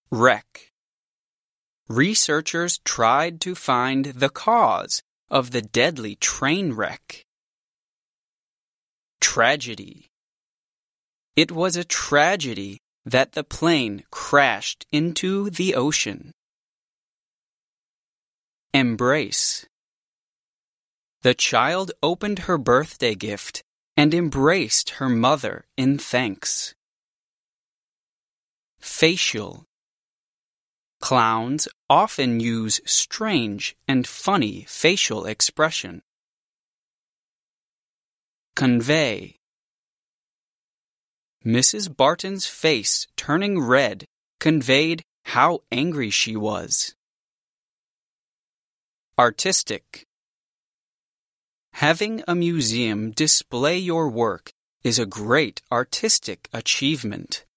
Wreck. Researchers tried to find the cause of the deadly train wreck. Tragedy. It was a tragedy that the plane crashed into the ocean. Embrace. The child opened her birthday gift and embraced her mother in thanks. Facial. Clowns often use strange and funny facial expression. Convey. Mrs. Barton's face turning red conveyed how angry she was. Artistic. Having a museum display your work is a great artistic achievement.